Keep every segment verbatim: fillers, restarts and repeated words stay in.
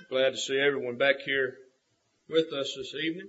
Glad to see everyone back here with us this evening.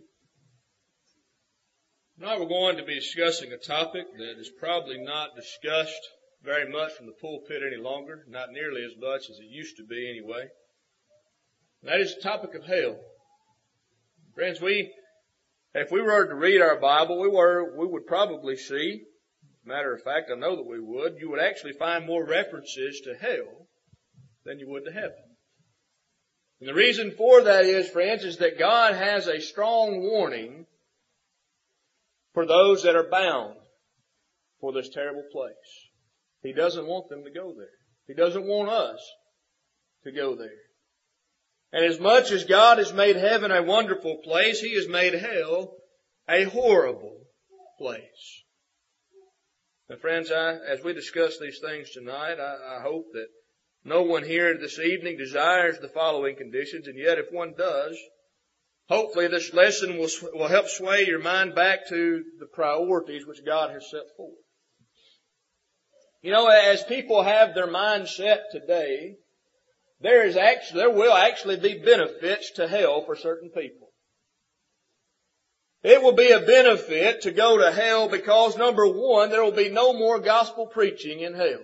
Tonight we're going to be discussing a topic that is probably not discussed very much from the pulpit any longer, not nearly as much as it used to be anyway. That is the topic of hell. Friends, we, if we were to read our Bible, we were, we would probably see, as a matter of fact, I know that we would, you would actually find more references to hell than you would to heaven. And the reason for that is, friends, is that God has a strong warning for those that are bound for this terrible place. He doesn't want them to go there. He doesn't want us to go there. And as much as God has made heaven a wonderful place, He has made hell a horrible place. Now, friends, I, as we discuss these things tonight, I, I hope that no one here this evening desires the following conditions, and yet if one does, hopefully this lesson will, will help sway your mind back to the priorities which God has set forth. You know, as people have their mind set today, there is actually, there will actually be benefits to hell for certain people. It will be a benefit to go to hell because, number one, there will be no more gospel preaching in hell.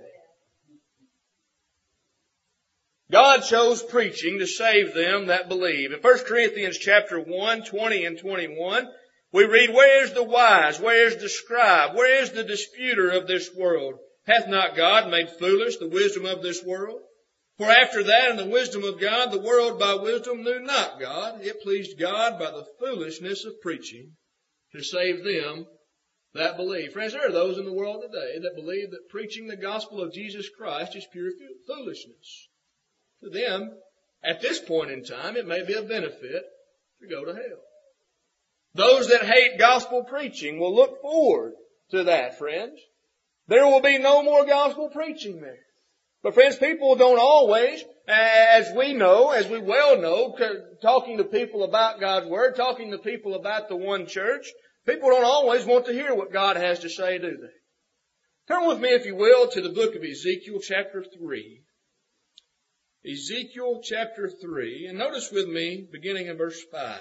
God chose preaching to save them that believe. In First Corinthians chapter one, twenty and twenty-one, we read, "Where is the wise? Where is the scribe? Where is the disputer of this world? Hath not God made foolish the wisdom of this world? For after that, in the wisdom of God, the world by wisdom knew not God. It pleased God by the foolishness of preaching to save them that believe." Friends, there are those in the world today that believe that preaching the gospel of Jesus Christ is pure foolishness. To them, at this point in time, it may be a benefit to go to hell. Those that hate gospel preaching will look forward to that, friends. There will be no more gospel preaching there. But friends, people don't always, as we know, as we well know, talking to people about God's Word, talking to people about the one church, people don't always want to hear what God has to say, do they? Turn with me, if you will, to the book of Ezekiel chapter three. Ezekiel chapter three, and notice with me, beginning in verse five.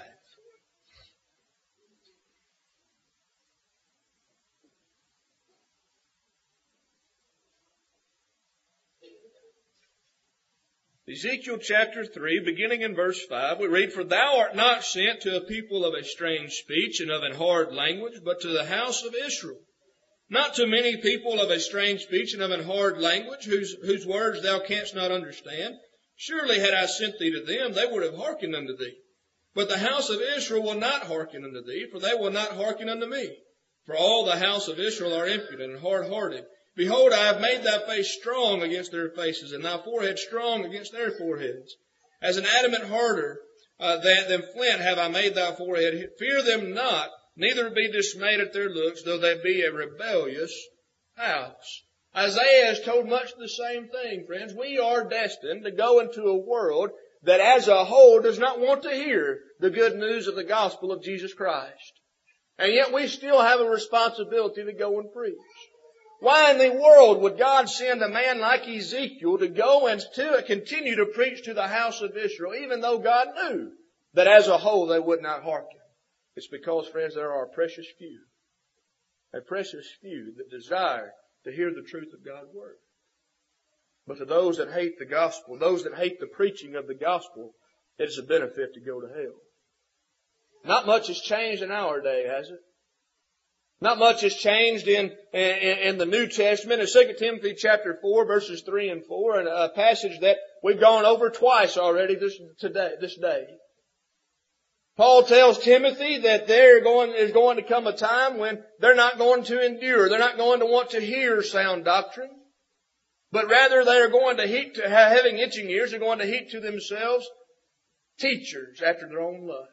Ezekiel chapter three, beginning in verse five, we read, "For thou art not sent to a people of a strange speech and of an hard language, but to the house of Israel. Not to many people of a strange speech and of an hard language, whose, whose words thou canst not understand. Surely had I sent thee to them, they would have hearkened unto thee. But the house of Israel will not hearken unto thee, for they will not hearken unto me. For all the house of Israel are impudent and hard-hearted. Behold, I have made thy face strong against their faces, and thy forehead strong against their foreheads. As an adamant harder uh, than, than flint have I made thy forehead. Fear them not, neither be dismayed at their looks, though they be a rebellious house." Isaiah has told much the same thing, friends. We are destined to go into a world that as a whole does not want to hear the good news of the gospel of Jesus Christ. And yet we still have a responsibility to go and preach. Why in the world would God send a man like Ezekiel to go and to continue to preach to the house of Israel, even though God knew that as a whole they would not hearken? It's because, friends, there are a precious few, a precious few that desire to hear the truth of God's Word. But to those that hate the gospel, those that hate the preaching of the gospel, it is a benefit to go to hell. Not much has changed in our day, has it? Not much has changed in, in, in the New Testament. In Second Timothy chapter four, verses three and four, and a passage that we've gone over twice already this, today, this day. Paul tells Timothy that there going, is going to come a time when they're not going to endure. They're not going to want to hear sound doctrine. But rather they are going to heap to, having itching ears, they're going to heap to themselves teachers after their own lust.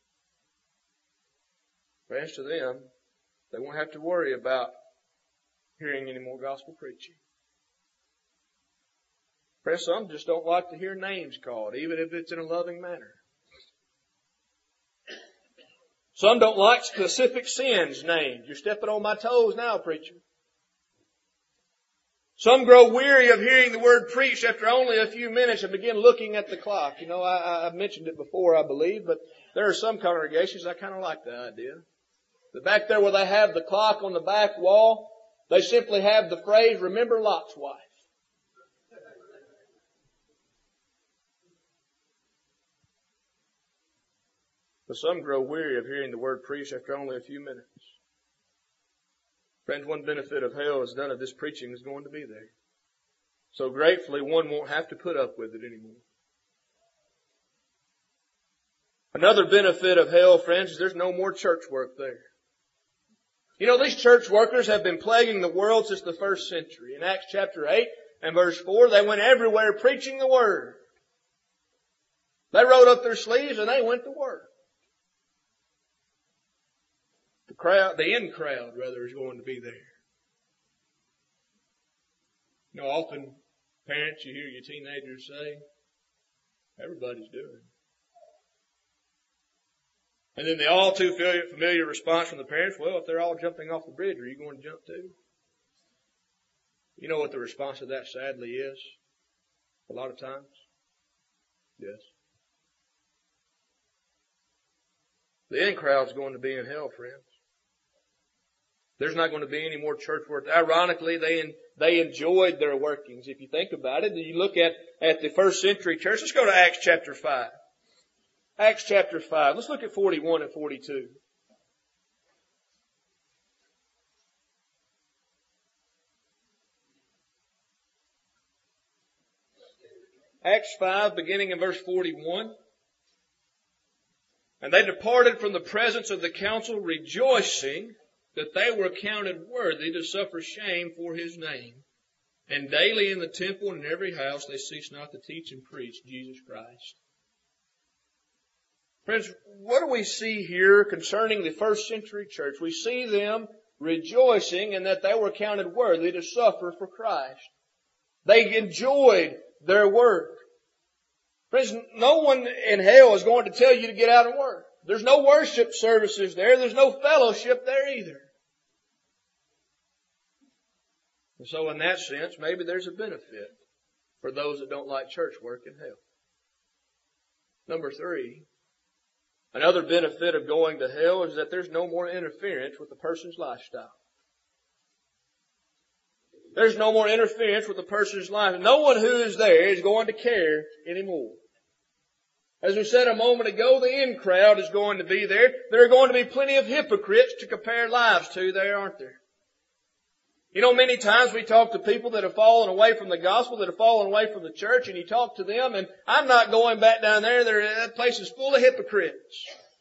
Friends, to them, they won't have to worry about hearing any more gospel preaching. Friends, some just don't like to hear names called, even if it's in a loving manner. Some don't like specific sins named. You're stepping on my toes now, preacher. Some grow weary of hearing the word preached after only a few minutes and begin looking at the clock. You know, I, I've mentioned it before, I believe, but there are some congregations I kind of like the idea. The back there where they have the clock on the back wall, they simply have the phrase, remember Lot's wife. But some grow weary of hearing the word preached after only a few minutes. Friends, one benefit of hell is none of this preaching is going to be there. So gratefully, one won't have to put up with it anymore. Another benefit of hell, friends, is there's no more church work there. You know, these church workers have been plaguing the world since the first century. In Acts chapter eight and verse four, they went everywhere preaching the word. They rolled up their sleeves and they went to work. The crowd, the in crowd, rather, is going to be there. You know, often parents, you hear your teenagers say, everybody's doing it. And then the all too familiar response from the parents, well, if they're all jumping off the bridge, are you going to jump too? You know what the response to that sadly is? A lot of times? Yes. The in crowd's going to be in hell, friends. There's not going to be any more church work. Ironically, they in, they enjoyed their workings. If you think about it, you look at, at the first century church. Let's go to Acts chapter five. Acts chapter five. Let's look at forty-one and forty-two. Acts five, beginning in verse forty-one. And they departed from the presence of the council, rejoicing that they were counted worthy to suffer shame for his name. And daily in the temple and in every house they ceased not to teach and preach Jesus Christ. Friends, what do we see here concerning the first century church? We see them rejoicing in that they were counted worthy to suffer for Christ. They enjoyed their work. Friends, no one in hell is going to tell you to get out and work. There's no worship services there. There's no fellowship there either. And so in that sense, maybe there's a benefit for those that don't like church work in hell. Number three, another benefit of going to hell is that there's no more interference with the person's lifestyle. There's no more interference with the person's life. No one who is there is going to care anymore. As we said a moment ago, the in crowd is going to be there. There are going to be plenty of hypocrites to compare lives to there, aren't there? You know, many times we talk to people that have fallen away from the gospel, that have fallen away from the church, and you talk to them, and I'm not going back down there. There, that place is full of hypocrites.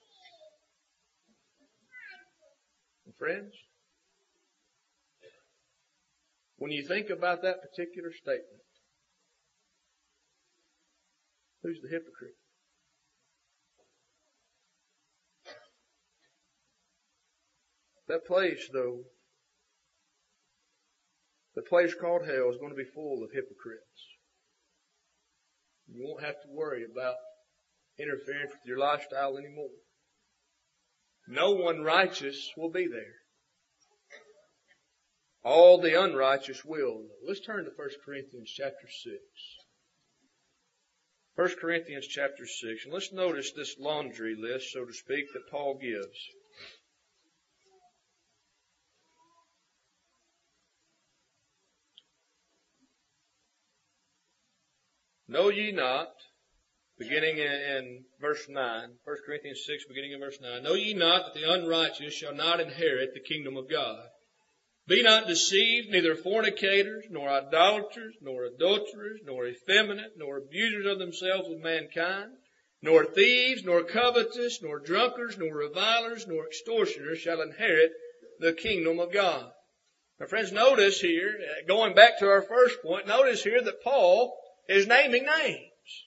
And friends, when you think about that particular statement, who's the hypocrite? That place, though, the place called hell is going to be full of hypocrites. You won't have to worry about interference with your lifestyle anymore. No one righteous will be there. All the unrighteous will. Let's turn to First Corinthians chapter six. First Corinthians chapter six. And let's notice this laundry list, so to speak, that Paul gives. Know ye not, beginning in, in verse nine, First Corinthians six, beginning in verse nine, know ye not that the unrighteous shall not inherit the kingdom of God? Be not deceived, neither fornicators, nor idolaters, nor adulterers, nor effeminate, nor abusers of themselves with mankind, nor thieves, nor covetous, nor drunkards, nor revilers, nor extortioners shall inherit the kingdom of God. Now friends, notice here, going back to our first point, notice here that Paul is naming names.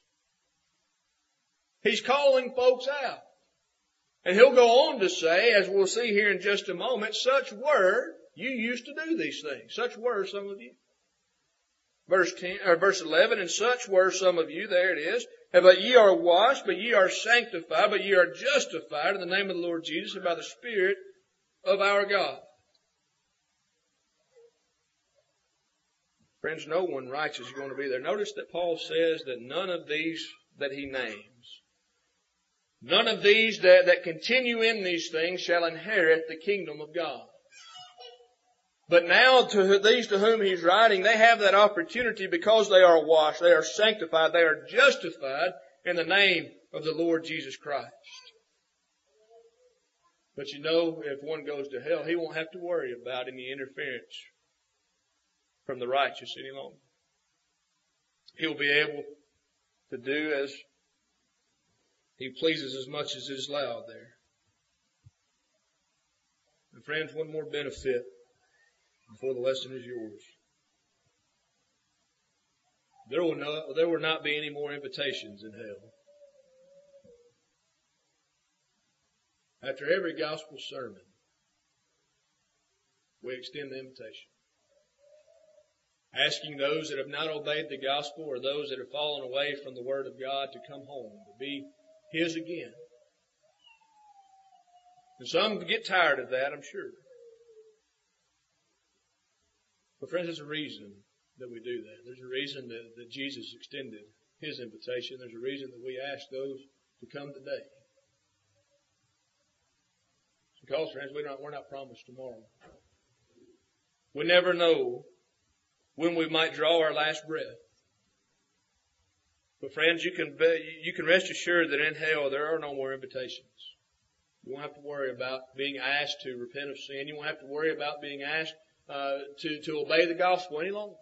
He's calling folks out. And he'll go on to say, as we'll see here in just a moment, such were, you used to do these things. Such were some of you. Verse ten, or verse eleven, and such were some of you, there it is. But ye are washed, but ye are sanctified, but ye are justified in the name of the Lord Jesus and by the Spirit of our God. Friends, no one righteous is going to be there. Notice that Paul says that none of these that he names, none of these that, that continue in these things shall inherit the kingdom of God. But now to these to whom he's writing, they have that opportunity because they are washed, they are sanctified, they are justified in the name of the Lord Jesus Christ. But you know, if one goes to hell, he won't have to worry about any interference from the righteous any longer. He'll be able to do as he pleases as much as is allowed there. And friends, one more benefit before the lesson is yours. There will, no, there will not be any more invitations in hell. After every gospel sermon, we extend the invitation, asking those that have not obeyed the gospel or those that have fallen away from the Word of God to come home, to be His again. And some get tired of that, I'm sure. But friends, there's a reason that we do that. There's a reason that, that Jesus extended His invitation. There's a reason that we ask those to come today. Because, friends, we're not, we're not promised tomorrow. We never know when we might draw our last breath. But friends, you can be, you can rest assured that in hell there are no more invitations. You won't have to worry about being asked to repent of sin. You won't have to worry about being asked uh, to, to obey the gospel any longer.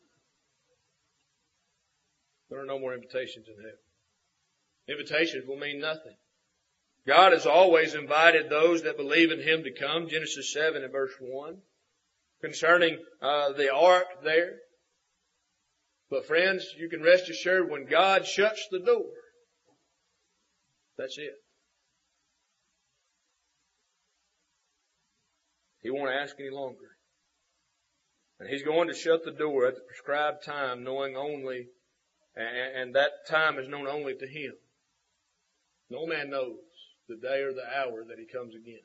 There are no more invitations in hell. Invitations will mean nothing. God has always invited those that believe in Him to come. Genesis seven and verse one. Concerning uh, the ark there. But friends, you can rest assured when God shuts the door, that's it. He won't ask any longer. And He's going to shut the door at the prescribed time, knowing only, and, and that time is known only to Him. No man knows the day or the hour that He comes again.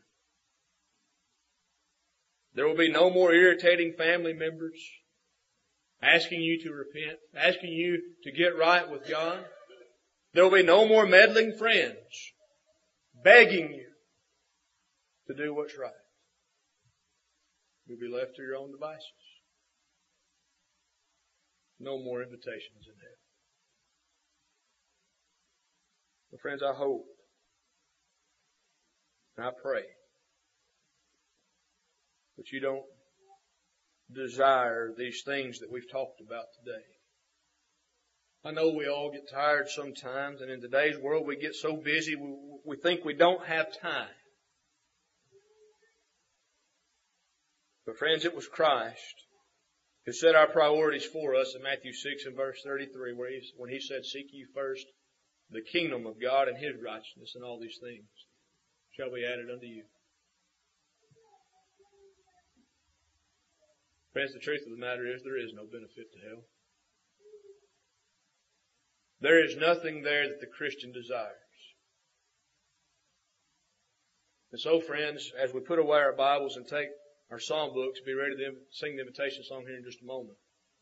There will be no more irritating family members asking you to repent, asking you to get right with God. There will be no more meddling friends begging you to do what's right. You'll be left to your own devices. No more invitations in heaven. Well, friends, I hope and I pray that you don't desire these things that we've talked about today. I know we all get tired sometimes, and in today's world we get so busy we, we think we don't have time. But friends, it was Christ who set our priorities for us in Matthew six and verse thirty-three, where he, when He said, "Seek ye first the kingdom of God and His righteousness, and all these things shall be added unto you." Friends, the truth of the matter is there is no benefit to hell. There is nothing there that the Christian desires. And so, friends, as we put away our Bibles and take our psalm books, be ready to sing the invitation song here in just a moment.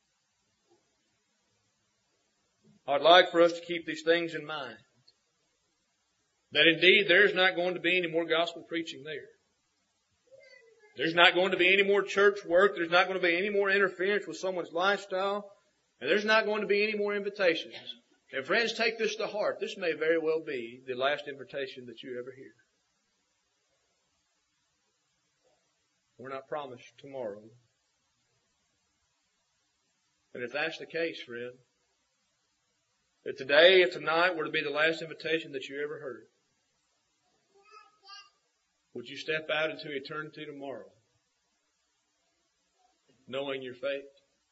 I'd like for us to keep these things in mind. That indeed there's not going to be any more gospel preaching there. There's not going to be any more church work. There's not going to be any more interference with someone's lifestyle. And there's not going to be any more invitations. And friends, take this to heart. This may very well be the last invitation that you ever hear. We're not promised tomorrow. And if that's the case, friend, if today, if tonight were to be the last invitation that you ever heard, would you step out into eternity tomorrow, knowing your fate?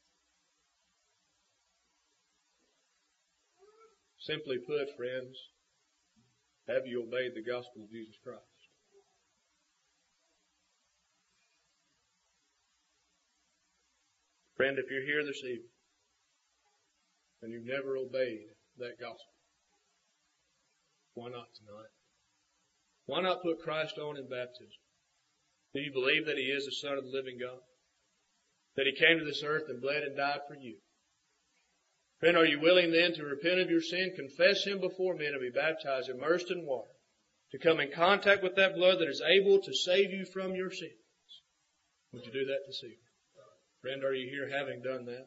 Simply put, friends, have you obeyed the gospel of Jesus Christ? Friend, if you're here this evening and you've never obeyed that gospel, why not tonight? Why not put Christ on in baptism? Do you believe that He is the Son of the living God? that He came to this earth and bled and died for you. Friend, are you willing then to repent of your sin, confess Him before men, and be baptized, immersed in water, to come in contact with that blood that is able to save you from your sins? Would you do that this evening? Friend, are you here having done that?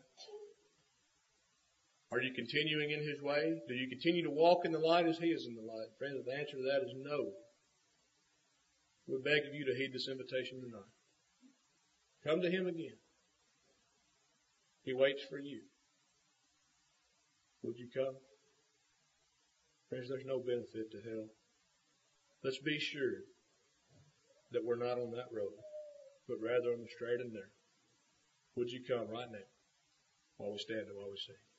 Are you continuing in His way? Do you continue to walk in the light as He is in the light? Friend, the answer to that is no. We beg of you to heed this invitation tonight. Come to Him again. He waits for you. Would you come? Friends, there's no benefit to hell. Let's be sure that we're not on that road, but rather on the straight and narrow. Would you come right now while we stand and while we sing?